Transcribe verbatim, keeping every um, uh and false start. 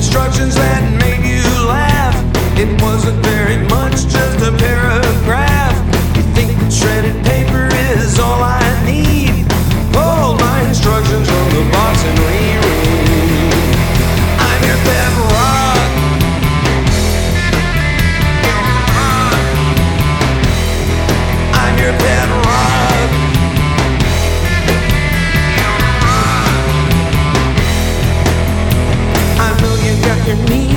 instructions that made you laugh. It wasn't very much, just a paragraph. You think that shredded paper is all I need? Hold my instructions from the box and reread. I'm your pet rock. I'm your pet rock. I know you got your needs